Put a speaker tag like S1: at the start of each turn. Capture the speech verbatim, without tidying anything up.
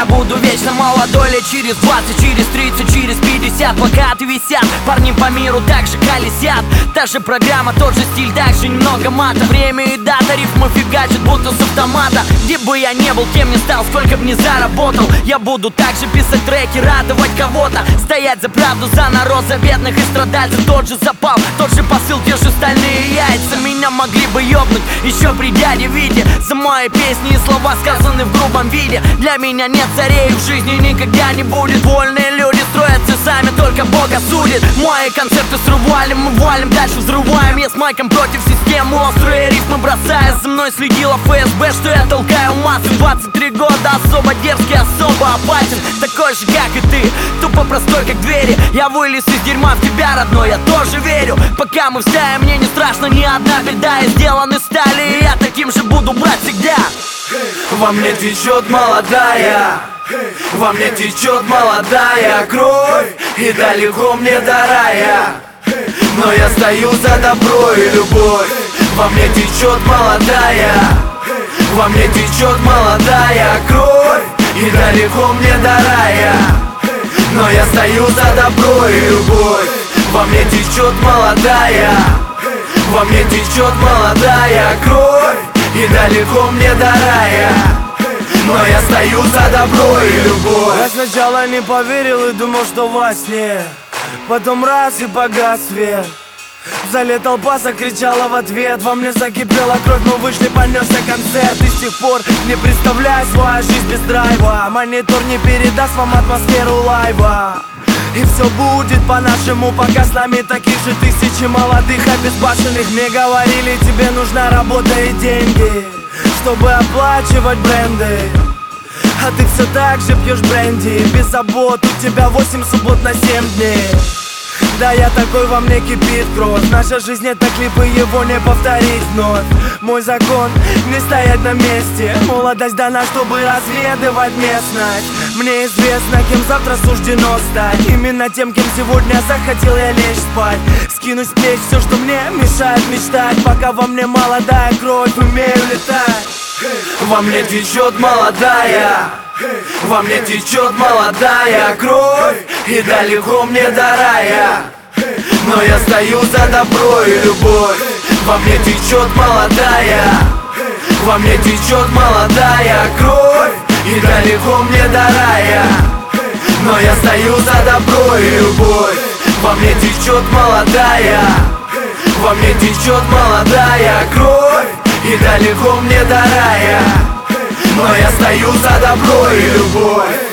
S1: я буду вечно молодой лет через двадцать, через тридцать, через пятьдесят. Плакаты висят, парни по миру так же колесят. Та же программа, тот же стиль, так же немного мата. Время и дата, рифмы фигачат, будто с автомата. Где бы я не был, кем не стал, сколько б не заработал, я буду также писать треки, радовать кого-то, стоять за правду, за народ, за бедных и страдальцев. Тот же запал, тот же посыл, те же стальные яйца. Меня могли бы ёбнуть еще при дяде Вите за мои песни и слова, сказаны в грубом виде. Для меня нет царей, в жизни никогда не будет. Вольные люди строятся сами, только Бога судит. Мои концерты срывали, мы валим, дальше взрываем. Я с майком против системы, острые рифмы бросая. За мной следила эф эс бэ, что я толкаю массы. Двадцать три года, особо дерзкий, особо опасен. Такой же, как и ты, тупо простой, как двери. Я вылез из дерьма в тебя, родной, я тоже верю. Пока мы в стае, мне не страшно ни одна беда. Я сделан из стали, и я таким же буду, брать, всегда.
S2: Во мне течет молодая, во мне течет молодая кровь, и далеко мне до рая, но я стою за добро и любовь. Во мне течет молодая, во мне течет молодая кровь, и далеко мне до рая, но я стою за добро и любовь. Во мне течет молодая, во мне течет молодая кровь, и далеко мне до рая, но я стою за добро и любовь.
S3: Я сначала не поверил и думал, что во сне, потом раз и погас свет. В зале толпа закричала в ответ, во мне закипела кровь, мы вышли, понесся концерт. И с тех пор не представляю свою жизнь без драйва. Монитор не передаст вам атмосферу лайва. И все будет по-нашему, пока с нами таких же тысячи молодых обезбашенных. Мне говорили, тебе нужна работа и деньги, чтобы оплачивать бренды. А ты все так же пьешь бренди, без забот, у тебя восемь суббот на семь дней. Да, я такой, во мне кипит кровь. Наша жизнь это клип, и его не повторить вновь. Мой закон не стоять на месте. Молодость дана, чтобы разведывать местность. Мне известно, кем завтра суждено стать. Именно тем, кем сегодня захотел я лечь спать. Скинуть с плеч все, что мне мешает мечтать. Пока во мне молодая кровь, умею летать.
S2: Во мне течет молодая, во мне течет молодая кровь, и далеко мне до рая, но я стою за добро и любовь. Во мне течет молодая, во мне течет молодая кровь, и далеко мне до рая, но я стою за добро и любовь. Во мне течет молодая, во мне течет молодая кровь, и далеко мне до рая, но я стою за добро и любовь.